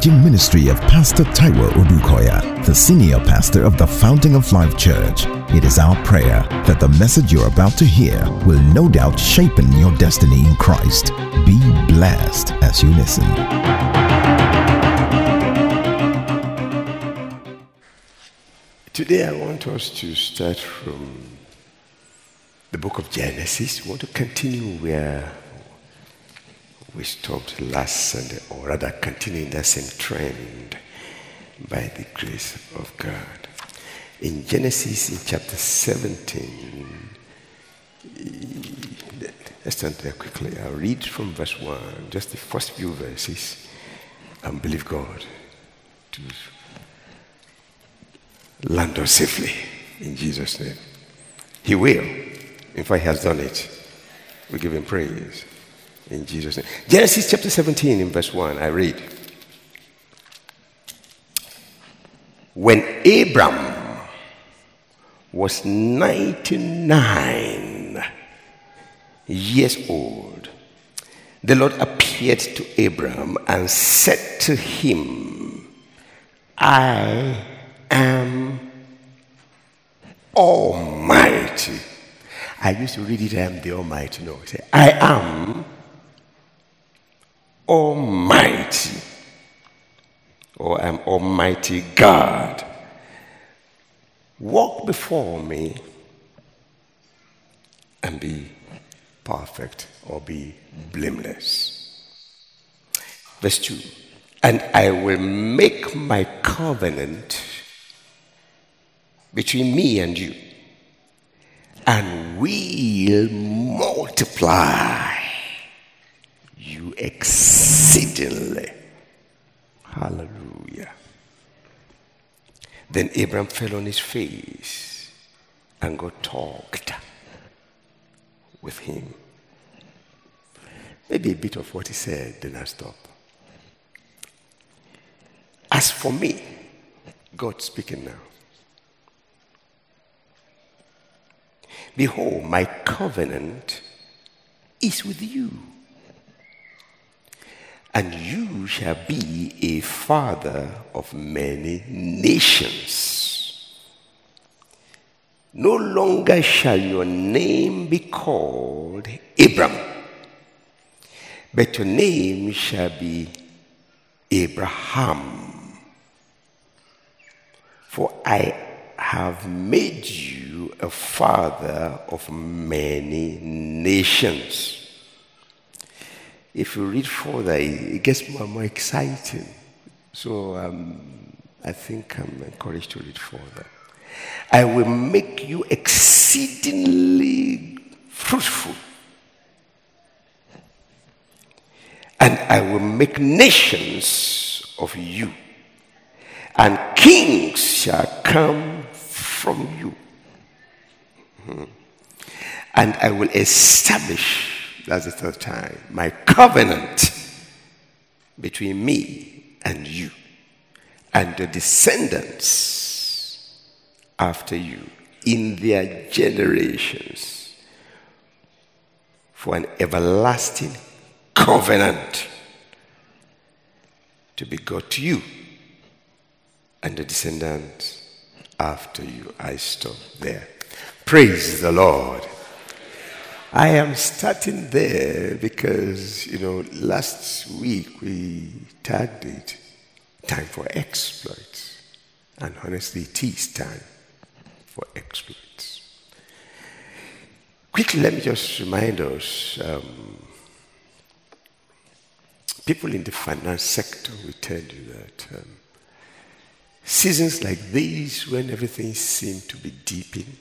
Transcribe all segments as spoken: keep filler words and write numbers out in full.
teaching ministry of Pastor Taiwo Odukoya, the senior pastor of the Fountain of Life Church. It is our prayer that the message you're about to hear will no doubt shape your destiny in Christ. Be blessed as you listen. Today I want us to start from the book of Genesis. We want to continue where we stopped last Sunday, or rather continuing that same trend by the grace of God. In Genesis, in chapter seventeen, let's turn there quickly. I'll read from verse one, just the first few verses, and believe God to land us safely in Jesus' name. He will. In fact, he has done it. We give him praise in Jesus' name. Genesis chapter seventeen in verse one, I read. When Abram was ninety-nine years old, the Lord appeared to Abram and said to him, I am Almighty. I used to read it, I am the Almighty. No, I say, I am Almighty. Or I am Almighty God. Walk before me and be perfect, or be blameless. Verse two. And I will make my covenant between me and you, and will multiply you exceedingly. Hallelujah. Then Abraham fell on his face, and God talked with him. Maybe a bit of what he said, then I stop. As for me, God speaking now, behold, my covenant is with you, and you shall be a father of many nations. No longer shall your name be called Abram, but your name shall be Abraham. For I have made you a father of many nations. If you read further, it gets more and more exciting. So um, I think I'm encouraged to read further. I will make you exceedingly fruitful, and I will make nations of you, and kings shall come from you. Mm-hmm. And I will establish, that's the third time, my covenant between me and you and the descendants after you in their generations, for an everlasting covenant to be God to you and the descendants after you. I stop there. Praise the Lord. I am starting there because, you know, last week we tagged it time for exploits. And honestly, it is time for exploits. Quickly, let me just remind us, um, people in the finance sector will tell you that um, seasons like these, when everything seems to be dipping,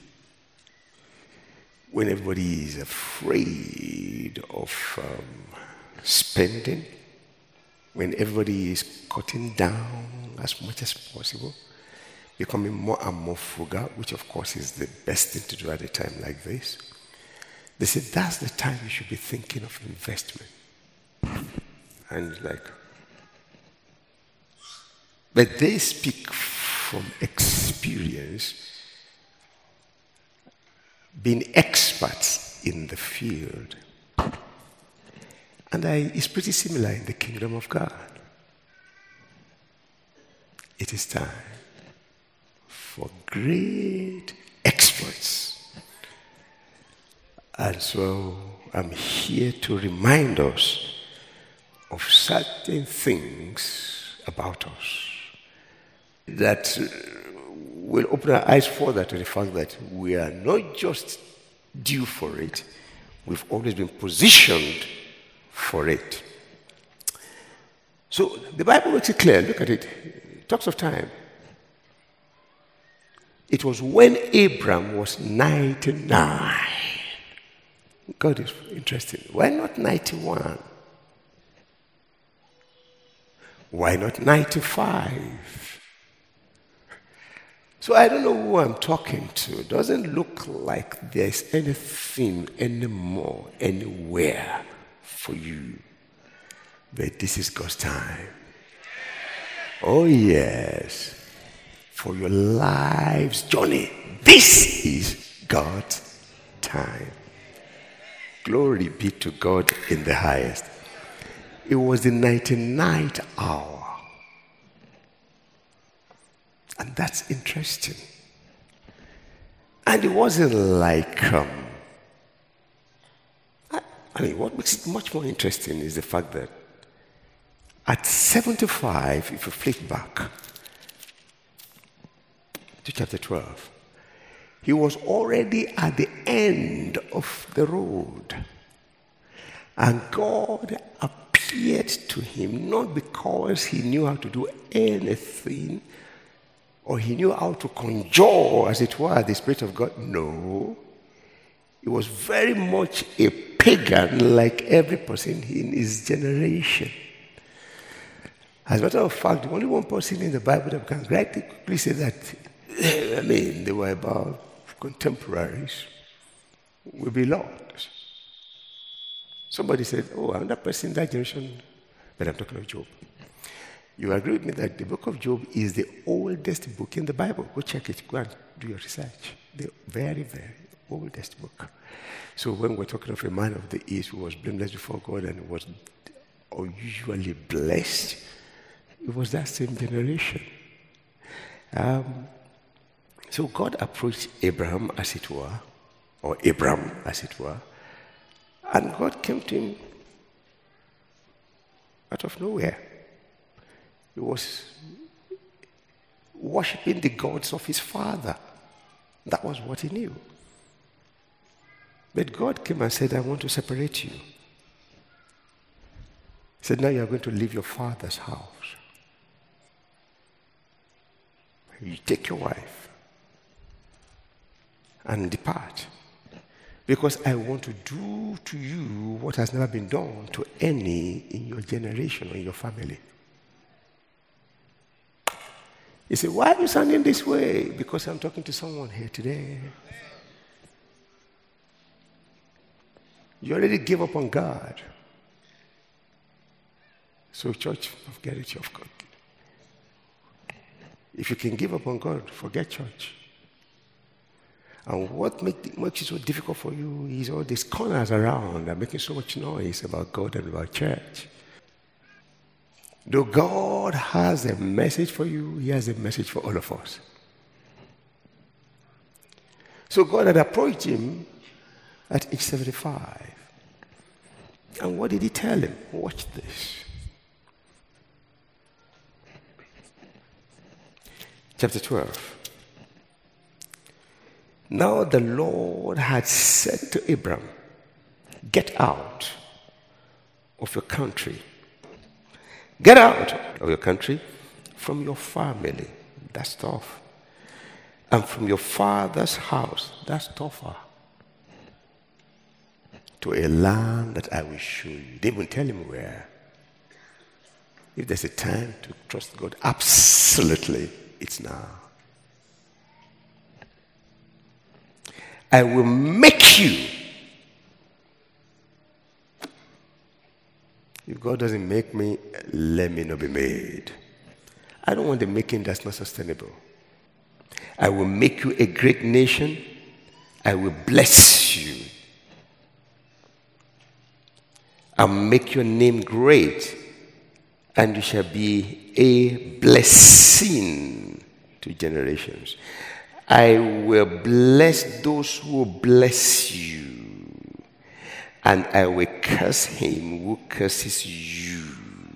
when everybody is afraid of um, spending, when everybody is cutting down as much as possible, becoming more and more frugal, which of course is the best thing to do at a time like this, they say that's the time you should be thinking of investment. And like, but they speak from experience, being experts in the field. And I, it's pretty similar in the kingdom of God. it is time for great exploits. And so I'm here to remind us of certain things about us that will open our eyes further to the fact that we are not just due for it, we've always been positioned for it. So the Bible makes it clear. Look at it. It talks of time. It was when Abram was ninety-nine. God is interesting. Why not ninety-one? Why not ninety-five? So I don't know who I'm talking to. It doesn't look like there's anything anymore, anywhere for you. But this is God's time. Oh yes. For your life's journey. This is God's time. Glory be to God in the highest. It was the ninety-ninth hour. And that's interesting. And it wasn't like, um, I, I mean, what makes it much more interesting is the fact that at seventy-five, if you flip back to chapter twelve, he was already at the end of the road. And God appeared to him not because he knew how to do anything or he knew how to conjure, as it were, the Spirit of God. No. He was very much a pagan like every person in his generation. As a matter of fact, the only one person in the Bible that can rightly quickly say that, I mean, they were about contemporaries, will be lost. Somebody said, oh, another person in that generation, but I'm talking of Job. You agree with me that the book of Job is the oldest book in the Bible? Go check it. Go and do your research. The very, very oldest book. So when we're talking of a man of the East who was blameless before God and was unusually blessed, it was that same generation. Um, so God approached Abraham, as it were, or Abram, as it were, and God came to him out of nowhere. He was worshiping the gods of his father. That was what he knew. But God came and said, I want to separate you. He said, now you are going to leave your father's house. You take your wife and depart. Because I want to do to you what has never been done to any in your generation or in your family. He said, why are you sounding this way? Because I'm talking to someone here today. You already gave up on God. So church, forget it, you've got. If you can give up on God, forget church. And what make, makes it so difficult for you is all these corners around are making so much noise about God and about church. Though God has a message for you, he has a message for all of us. So God had approached him at age seventy-five. And what did he tell him? Watch this. Chapter twelve. Now the Lord had said to Abram, get out of your country. Get out of your country, from your family. That's tough. And from your father's house. That's tougher. To a land that I will show you. They won't tell him where. If there's a time to trust God, absolutely, it's now. I will make you. If God doesn't make me, let me not be made. I don't want the making that's not sustainable. I will make you a great nation. I will bless you. I'll make your name great. and you shall be a blessing to generations. I will bless those who bless you, and I will curse him who curses you.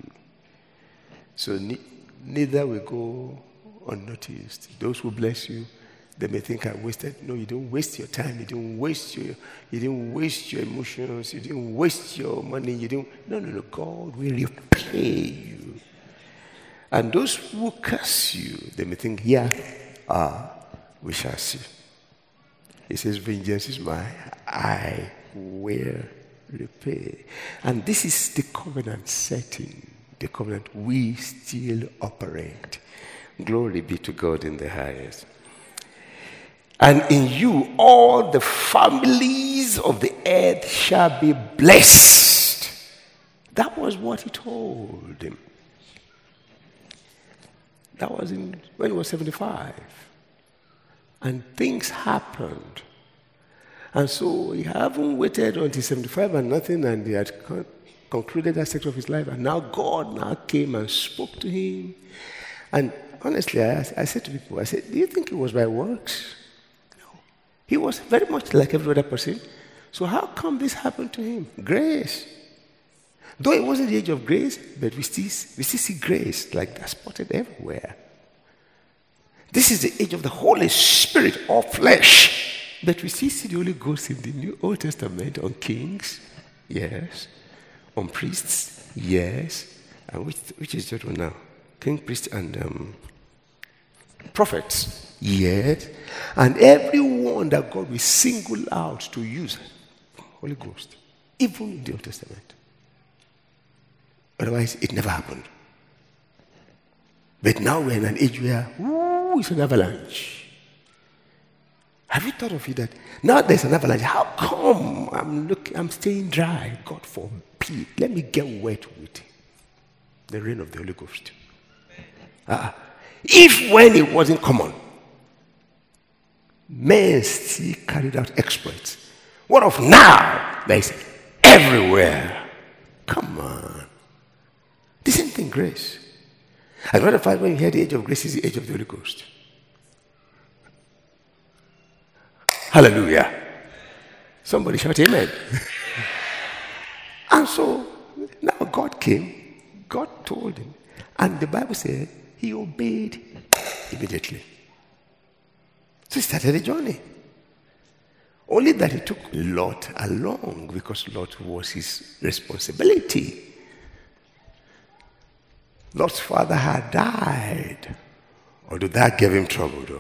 So ne- neither will go unnoticed. Those who bless you, they may think I wasted. No, you don't waste your time. You didn't waste your, you didn't waste your emotions. You didn't waste your money. You didn't. No, no, no. God will repay you. And those who curse you, they may think, yeah, ah, we shall see. He says, vengeance is mine. I will repay. And this is the covenant setting, the covenant we still operate. Glory be to God in the highest. And in you all the families of the earth shall be blessed. That was what he told him. That was in when he was seventy-five. And things happened. And so he hadn't waited until seventy-five and nothing, and he had con- concluded that section of his life. And now God now came and spoke to him. And honestly, I, I said to people, I said, do you think it was by works? No. He was very much like every other person. So how come this happened to him? Grace. Though it wasn't the age of grace, but we still, we still see grace like that spotted everywhere. This is the age of the Holy Spirit or flesh. But we still see the Holy Ghost in the New Old Testament on kings, yes. On priests, yes. And which, which is that one now? King, priest, and um, prophets, yes. And everyone that God will single out to use Holy Ghost, even in the Old Testament. Otherwise, it never happened. But now we're in an age where, ooh, it's an avalanche. Have you thought of it that now there's an avalanche? How come I'm looking, I'm staying dry? God forbid. Let me get wet with the rain of the Holy Ghost. Uh, if when it wasn't common, men still carried out exploits, what of now that is everywhere? Come on. The same thing, grace. As a matter of fact, when you hear the age of grace, is the age of the Holy Ghost. Hallelujah. Somebody shout amen. And so now God came, God told him, and the Bible said he obeyed immediately. So he started a journey. Only that he took Lot along because Lot was his responsibility. Lot's father had died. Although that gave him trouble though.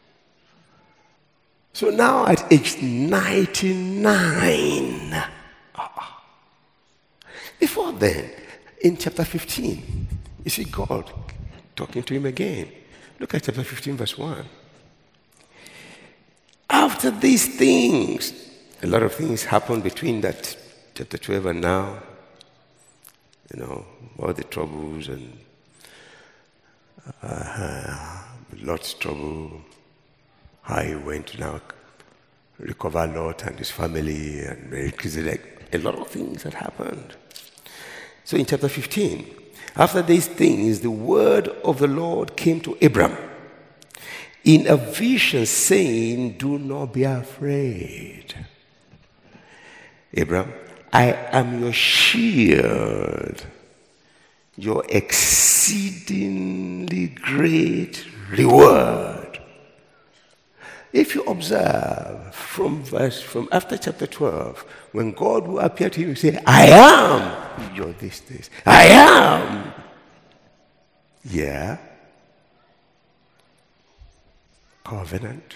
So now at age ninety-nine, uh-uh. Before then, in chapter fifteen, you see God talking to him again. Look at chapter fifteen, verse one. After these things, a lot of things happened between that chapter twelve and now. You know, all the troubles and uh, Lot's trouble, how he went to now recover Lot and his family, and like a lot of things had happened. So in chapter fifteen, after these things, the word of the Lord came to Abram in a vision, saying, "Do not be afraid, Abram. I am your shield, your exceedingly great reward." If you observe from verse from after chapter twelve, when God will appear to you and say, "I am your this, this, I am." Yeah. Covenant.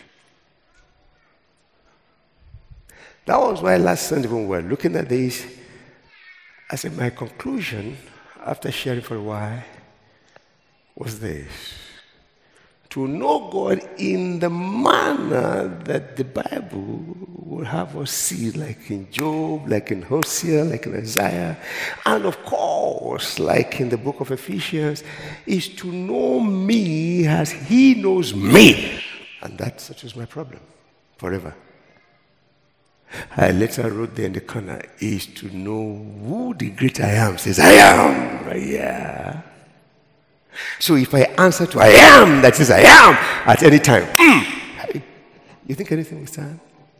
That was why last Sunday when we were looking at this, I said my conclusion after sharing for a while was this: to know God in the manner that the Bible will have us see, like in Job, like in Hosea, like in Isaiah, and of course, like in the book of Ephesians, is to know me as he knows me. And that such is my problem forever. I later wrote there in the corner, is to know who the great I am says, I am. Yeah. So if I answer to I am, that says I am at any time, mm, you think anything will stand?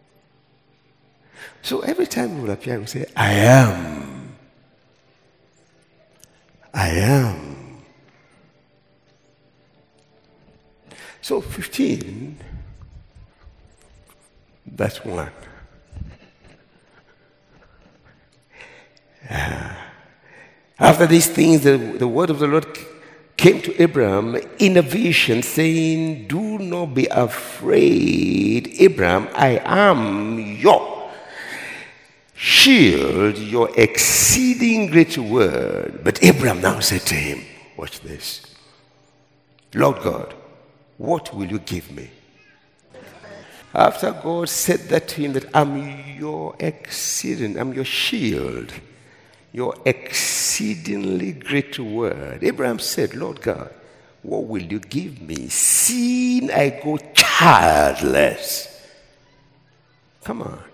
So every time we will appear, we say, I am. I am. So fifteen, that's one. Uh, after these things, the, the word of the Lord came to Abraham in a vision, saying, do not be afraid, Abraham, I am your shield, your exceeding great word. But Abraham now said to him, watch this, Lord God, what will you give me? After God said that to him, that I'm your exceeding, I'm your shield, your exceedingly great word. Abraham said, Lord God, what will you give me, seeing I go childless? Come on.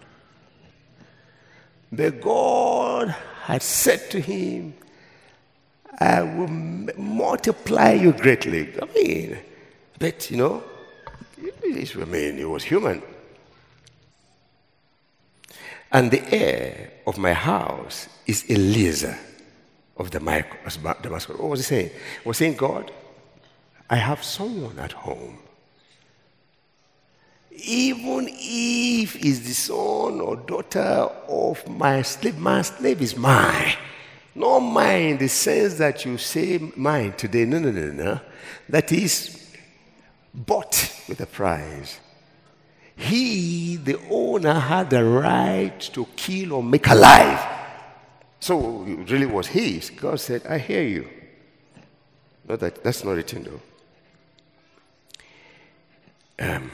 But God had said to him, I will m- multiply you greatly. I mean, but you know, I mean, he was human. And the heir of my house is Eliezer of Damascus. What was he saying? He was saying, God, I have someone at home. Even if he's the son or daughter of my slave, my slave is mine. Not mine in the sense that you say mine today. No, no, no, no. That is bought with a price. He, the owner, had the right to kill or make alive. So it really was his. God said, I hear you. No, that, that's not written though. Um,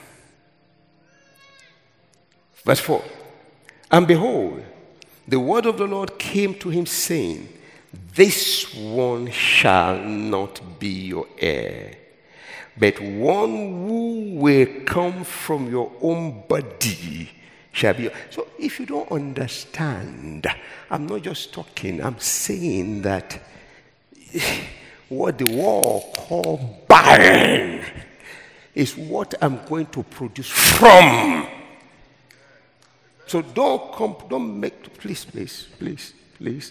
verse four. And behold, the word of the Lord came to him, saying, this one shall not be your heir, but one who will come from your own body shall be. So if you don't understand, I'm not just talking, I'm saying that what the world call barren is what I'm going to produce from. So don't comp- don't make, please, please, please, please,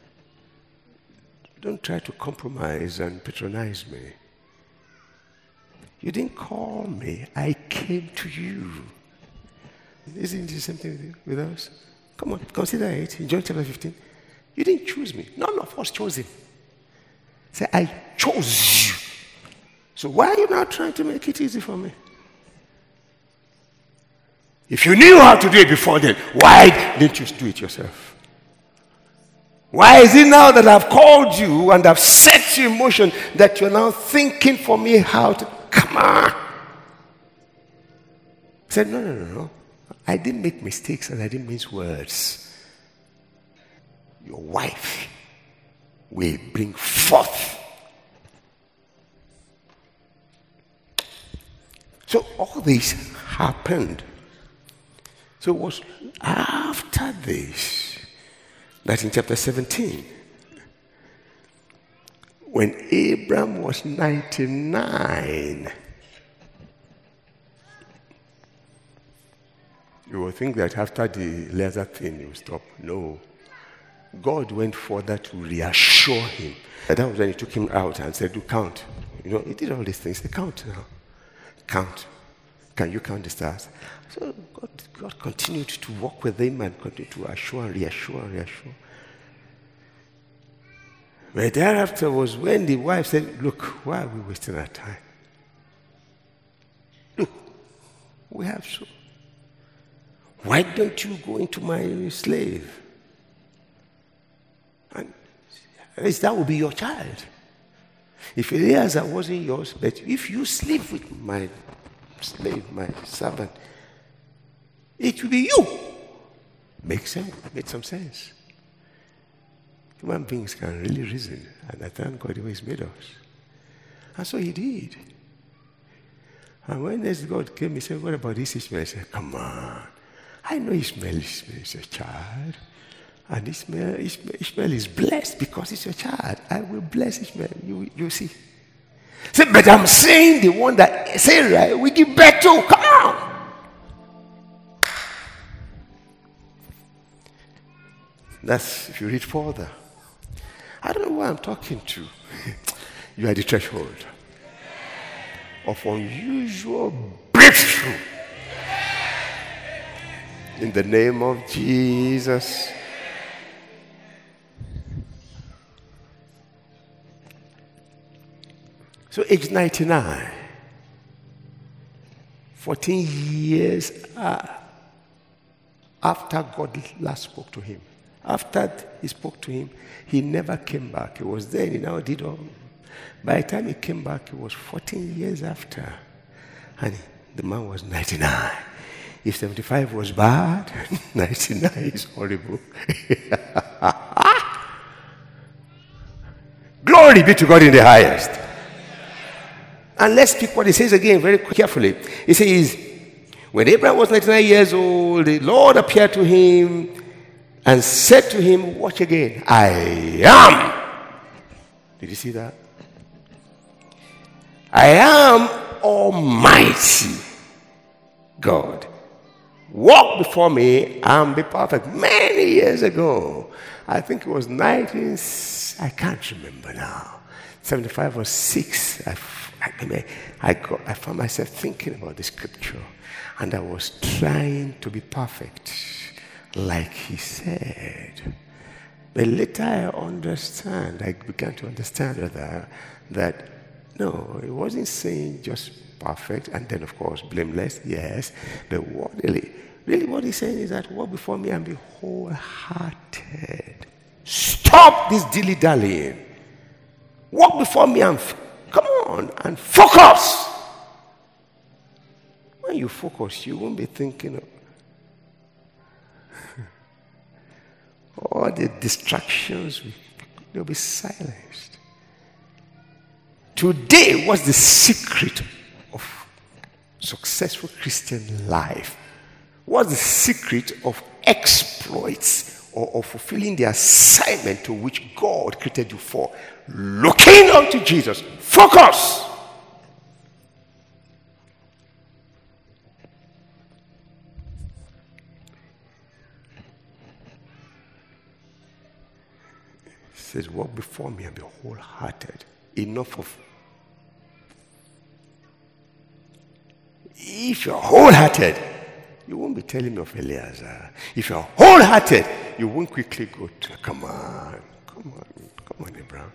don't try to compromise and patronize me. You didn't call me, I came to you. Isn't it the same thing with, you, with us? Come on, consider it. In John chapter fifteen, you didn't choose me. None of us chose him. Say, I chose you. So why are you now trying to make it easy for me? If you knew how to do it before then, why didn't you do it yourself? Why is it now that I've called you and I've set you in motion that you're now thinking for me how to, come on? I said, no, no, no, no. I didn't make mistakes and I didn't mince words. Your wife will bring forth. So all this happened. So it was after this that in chapter seventeen, when Abraham was ninety-nine, you will think that after the laser thing you will stop. No. God went further to reassure him. And that was when he took him out and said, do count. You know, he did all these things. They count now. Count. Can you count the stars? So God, God continued to walk with him and continued to assure and reassure and reassure. But thereafter was when the wife said, look, why are we wasting our time? Look, we have so. Why don't you go into my slave? And at least that will be your child. If Eliezer wasn't yours, but if you sleep with my slave, my servant, it will be you. Makes sense. Made some sense. Human beings can really reason, and I thank God the way He's made us. And so He did. And when this God came, He said, what about this Ishmael? I said, come on. I know Ishmael, Ishmael is your child. And Ishmael, Ishmael, Ishmael is blessed because he's your child. I will bless Ishmael. You, you see. Say, but I'm saying the one that Sarah we give birth to. Come on. That's if you read further. I don't know who I'm talking to. You are the threshold of unusual breakthrough. In the name of Jesus. So age ninety-nine, fourteen years uh, after God last spoke to him. After he spoke to him, he never came back. He was there, he now did all. By the time he came back, it was fourteen years after. And the man was ninety-nine. If seventy-five was bad, ninety-nine is horrible. Glory be to God in the highest. And let's speak what he says again very carefully. He says, when Abraham was ninety-nine years old, the Lord appeared to him and said to him, watch again, I am. Did you see that? I am Almighty God. Walk before me and be perfect. Many years ago, I think it was nineteen, I can't remember now, seventy-five or six, I, I, I, got, I found myself thinking about the scripture, and I was trying to be perfect, like he said. But later I understand, I began to understand that, that no, it wasn't saying just perfect, and then of course blameless, yes, but what really, really what he's saying is that walk before me and be wholehearted. Stop this dilly-dallying. Walk before me and f- come on and focus. When you focus, you won't be thinking of all the distractions, they'll be silenced. Today, what's the secret of successful Christian life? What's the secret of exploits or of fulfilling the assignment to which God created you for? Looking unto Jesus. Focus. It says, walk before me and be wholehearted. Enough of. If you're wholehearted, you won't be telling me of Eliezer. If you're wholehearted, you won't quickly go to, come on, come on, come on, Abraham.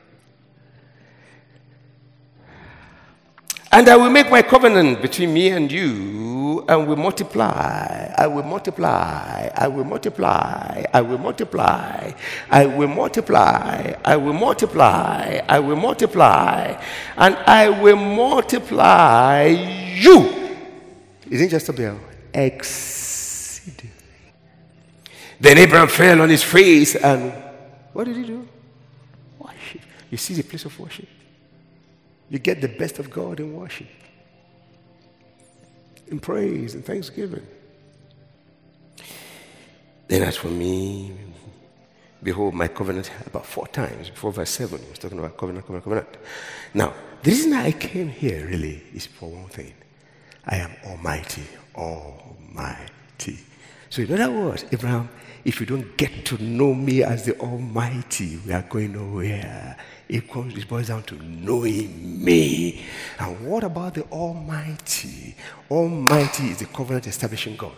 And I will make my covenant between me and you, and will multiply. I will multiply. I will multiply. I will multiply. I will multiply. I will multiply. I will multiply. And I will multiply you. Isn't just a bill? Exceedingly. Then Abraham fell on his face, and what did he do? Worship. You see the place of worship. You get the best of God in worship, in praise and thanksgiving. Then as for me, behold, my covenant, about four times, before verse seven, he was talking about covenant, covenant, covenant. Now, the reason I came here really is for one thing. I am Almighty, Almighty. So in other words, Abraham, if you don't get to know me as the Almighty, we are going nowhere. It comes, it boils down to knowing me. And what about the Almighty? Almighty is the covenant establishing God.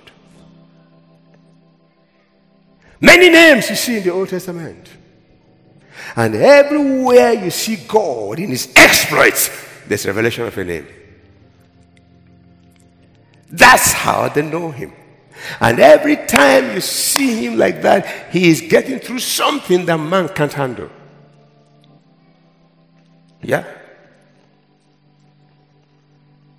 Many names you see in the Old Testament. And everywhere you see God in his exploits, there's revelation of a name. That's how they know him. And every time you see him like that, he is getting through something that man can't handle. Yeah?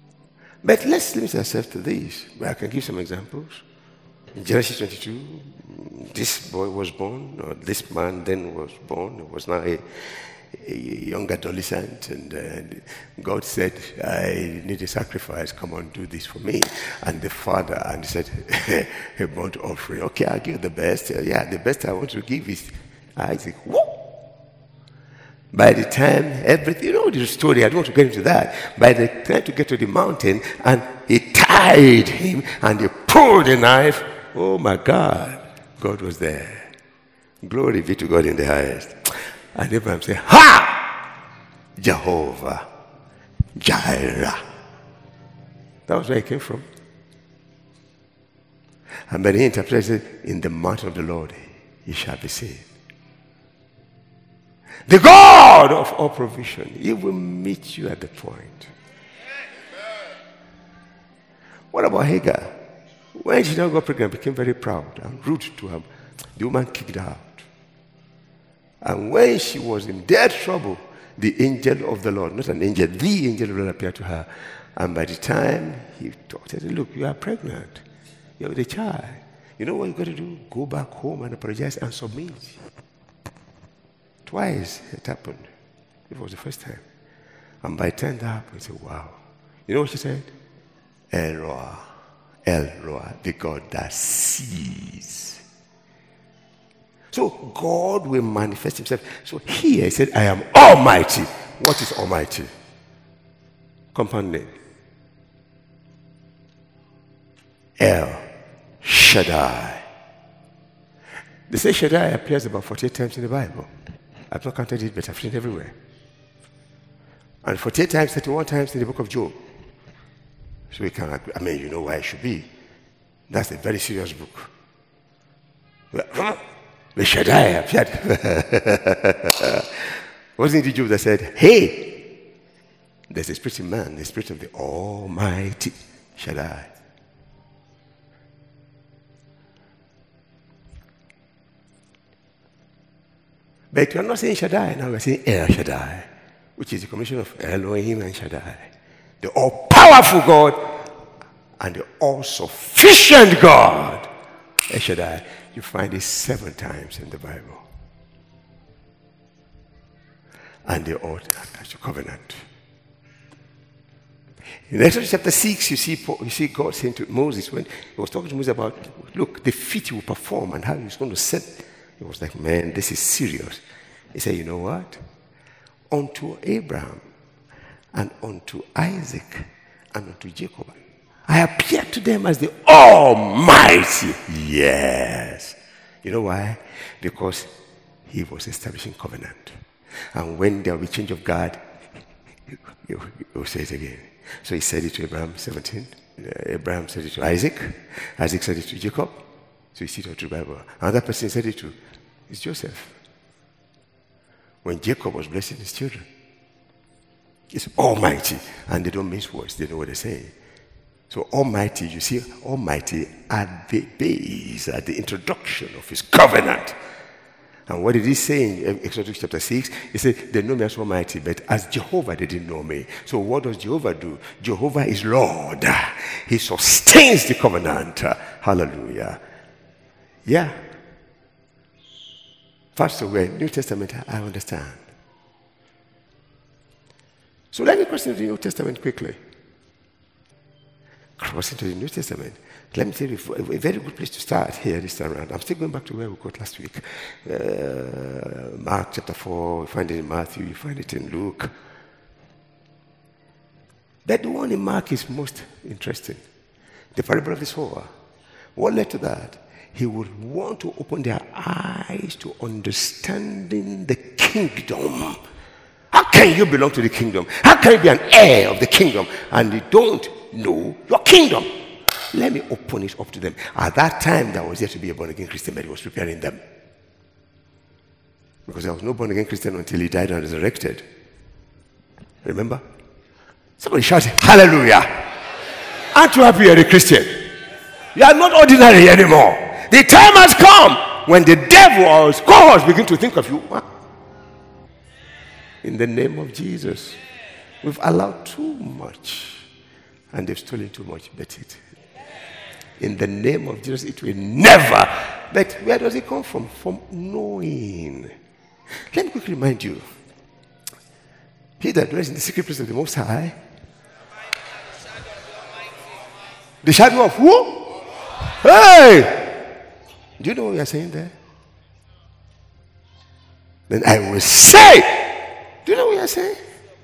But let's limit ourselves to these. I can give some examples. In Genesis twenty-two, this boy was born, or this man then was born. He was now a, a young adolescent, and uh, God said, I need a sacrifice. Come on, do this for me. And the father, and he said, a burnt offering. Okay, I'll give the best. Uh, yeah, the best I want to give is Isaac. Whoa! By the time everything, you know the story, I don't want to get into that. By the time to get to the mountain, and he tied him, and he pulled the knife. Oh my God, God was there. Glory be to God in the highest. And Abraham said, ha! Jehovah Jireh. That was where he came from. And then he interpreted, in the mountain of the Lord, he shall be saved. The God of all provision, he will meet you at the point. What about Hagar? When she now got pregnant, became very proud and rude to her. The woman kicked her out. And when she was in dead trouble, the angel of the Lord, not an angel, the angel of the Lord appeared to her. And by the time he talked to her, look, you are pregnant. You have a child. You know what you got to do? Go back home and apologize and submit. Twice it happened. It was the first time. And by the time that happened, I said, wow. You know what she said? El Roi, El Roi, the God that sees. So God will manifest himself. So here he said, I am Almighty. What is Almighty? Compound name. El Shaddai. They say Shaddai appears about forty-eight times in the Bible. I've not counted it, but I've seen it everywhere. And forty-eight times, thirty-one times in the book of Job. So we can, I mean, you know why it should be. That's a very serious book. The Shaddai appeared. Wasn't it Job that said, hey, there's a spirit in man, the spirit of the Almighty Shaddai. But you're not saying Shaddai, now we're saying El Shaddai, which is the combination of Elohim and Shaddai. The all-powerful God and the all-sufficient God. El Shaddai. You find it seven times in the Bible. And they all attach a covenant. In Exodus chapter six, you see, you see God saying to Moses, when he was talking to Moses about, look, the feat he will perform and how he's going to set. He was like, man, this is serious. He said, you know what? Unto Abraham and unto Isaac and unto Jacob, I appeared to them as the Almighty. Yes. You know why? Because he was establishing covenant. And when there will be change of guard, he will say it again. So he said it to Abraham, seventeen. Abraham said it to Isaac. Isaac said it to Jacob. So you see it all through the Bible. Another person said it to is Joseph. When Jacob was blessing his children. It's Almighty. And they don't mince words. They know what they're saying. So Almighty, you see, Almighty at the base, at the introduction of his covenant. And what did he say in Exodus chapter six? He said, they know me as Almighty, but as Jehovah, they didn't know me. So what does Jehovah do? Jehovah is Lord. He sustains the covenant. Hallelujah. Yeah. First of all, New Testament, I understand. So let me cross into the New Testament quickly. Cross into the New Testament. Let me tell you, a very good place to start here this time around. I'm still going back to where we got last week. Uh, Mark chapter four, you find it in Matthew, you find it in Luke. But the one in Mark is most interesting. The parable of the sower. What led to that? He would want to open their eyes to understanding the kingdom. How can you belong to the kingdom? How can you be an heir of the kingdom and you don't know your kingdom? Let me open it up to them. At that time, there was yet to be a born-again Christian, but he was preparing them. Because there was no born-again Christian until he died and resurrected. Remember? Somebody shouted, hallelujah. Aren't you happy you're a Christian? You are not ordinary anymore. The time has come when the devil's cohorts begin to think of you. In the name of Jesus, we've allowed too much and they've stolen too much. Bet it. In the name of Jesus, it will never But where does it come from? From knowing. Let me quickly remind you. He that dwells in the secret place of the Most High. The shadow of who? Hey! Do you know what we are saying there? Then I will say. Do you know what we are saying?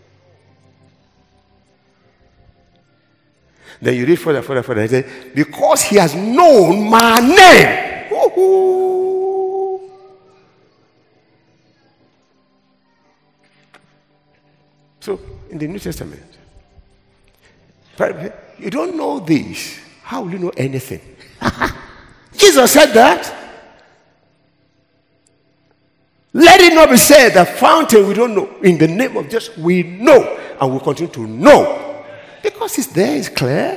Then you read further, further, further. He said, because he has known my name. Woo-hoo. So, in the New Testament, you don't know this. How will you know anything? Jesus said that. Let it not be said that fountain we don't know. In the name of Jesus, we know and we continue to know. Because it's there, it's clear.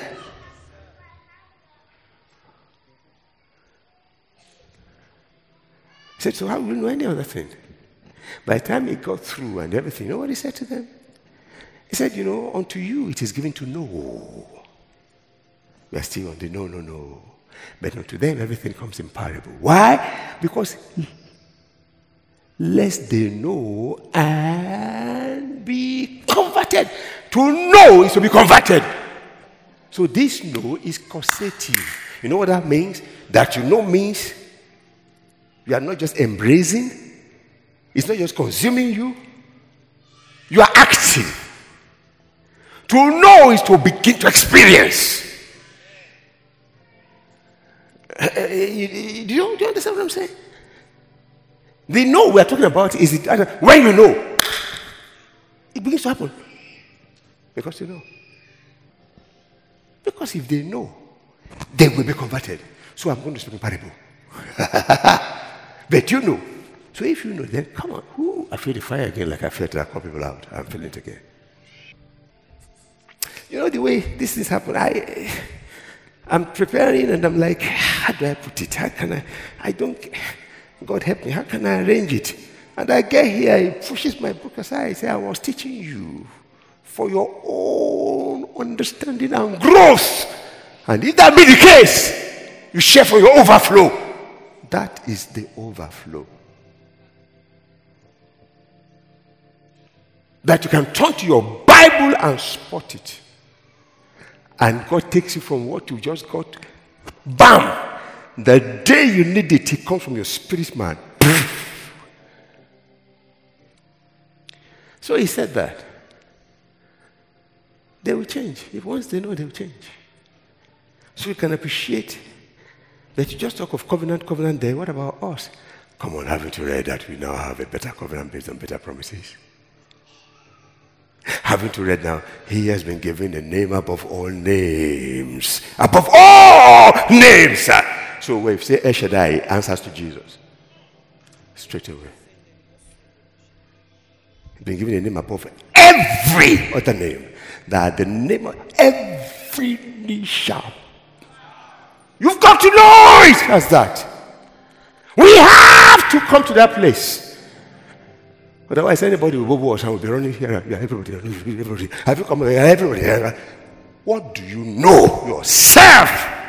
He said, so how will you know any other thing? By the time he got through and everything, you know what he said to them? He said, you know, unto you it is given to know. We are still on the no, no, no. But unto them everything comes in parable. Why? Because lest they know and be converted. To know is to be converted. So this know is causative. You know what that means? That you know means you are not just embracing. It's not just consuming you. You are acting. To know is to begin to experience. Uh, uh, do, you, do you understand what I'm saying? The know we are talking about is it, when you know, it begins to happen. Because you know. Because if they know, they will be converted. So I'm going to speak in parable. But you know. So if you know, then come on. Ooh, I feel the fire again like I felt that call people out. I'm feeling it again. You know the way this things happen. I, I'm preparing and I'm like, how do I put it? How can I? I don't. God help me. How can I arrange it? And I get here, he pushes my book aside. He says, I was teaching you for your own understanding and growth. And if that be the case, you share for your overflow. That is the overflow. That you can turn to your Bible and spot it. And God takes you from what you just got. Bam! The day you need it, it comes from your spirit man. So he said that. They will change. If once they know, they will change. So you can appreciate that you just talk of covenant, covenant there. What about us? Come on, haven't you read that we now have a better covenant based on better promises? Haven't you read now? He has been given a name above all names. Above all names. So when you say El Shaddai, answers to Jesus. Straight away. He's been given a name above every other name. That the name of every knee shall. You've got to know it as that. We have to come to that place. Otherwise, anybody will go and will be running here. Yeah, everybody, everybody. Have you come here? Everybody. What do you know yourself?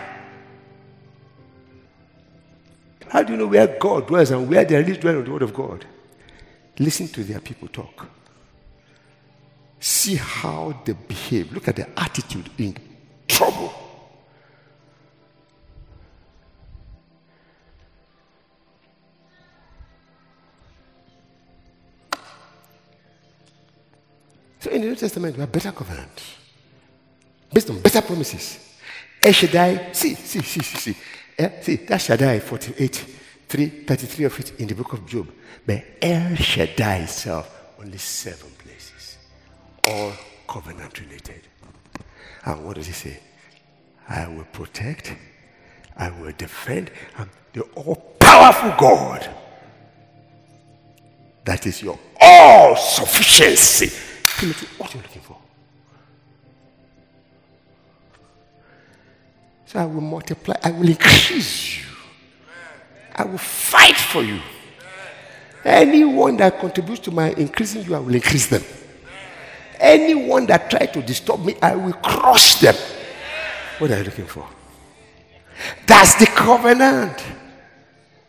How do you know where God dwells and where there is dwelling on the word of God? Listen to their people talk. See how they behave. Look at their attitude in trouble. So in the New Testament, we have better covenants. Based on better promises. El Shaddai, see, see, see, see, see. Eh, see, that's Shaddai forty-eight, three, thirty-three of it in the book of Job. But El Shaddai itself, only seven places. All covenant related. And what does he say? I will protect, I will defend. I'm the all-powerful God. That is your all-sufficiency. Timothy, what are you looking for? So I will multiply, I will increase you. I will fight for you. Anyone that contributes to my increasing you, I will increase them. Anyone that tries to disturb me, I will crush them. What are you looking for? That's the covenant.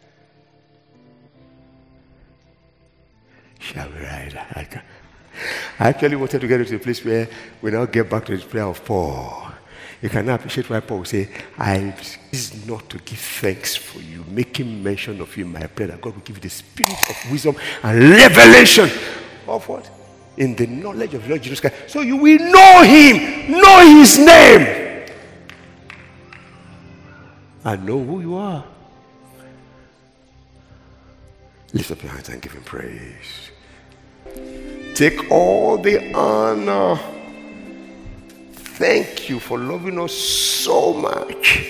shall we rise. I, can, I actually wanted to get to a place where we now get back to the prayer of Paul. You can now appreciate why Paul will say, I is not to give thanks for you, making mention of you in my prayer, that God will give you the spirit of wisdom and revelation of what? In the knowledge of the Lord Jesus Christ. So you will know him, know his name, and know who you are. Lift up your hands and give him praise. Take all the honor. Thank you for loving us so much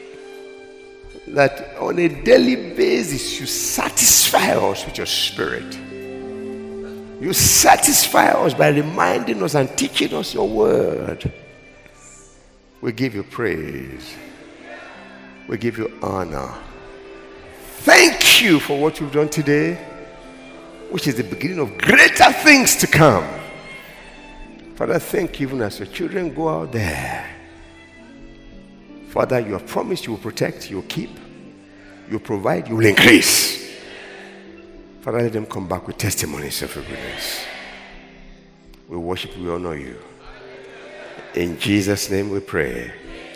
that on a daily basis you satisfy us with your spirit. You satisfy us by reminding us and teaching us your word. We give you praise. We give you honor. Thank you for what you've done today, which is the beginning of greater things to come. Father, thank you even as your children go out there. Father, you have promised you will protect, you will keep, you will provide, you will increase. Father, let them come back with testimonies of your goodness. We worship, we honor you. In Jesus' name we pray.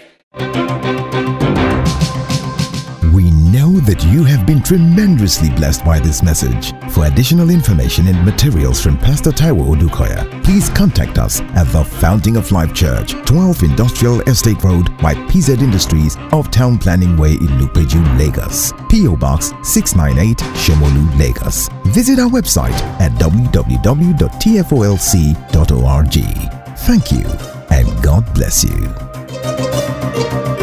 We know that you have been tremendously blessed by this message. For additional information and materials from Pastor Taiwo Odukoya, please contact us at the Fountain of Life Church, twelve Industrial Estate Road by P Z Industries of Town Planning Way in Ilupeju, Lagos. P O Box six nine eight, Shomolu, Lagos. Visit our website at w w w dot t f o l c dot org. Thank you, and God bless you.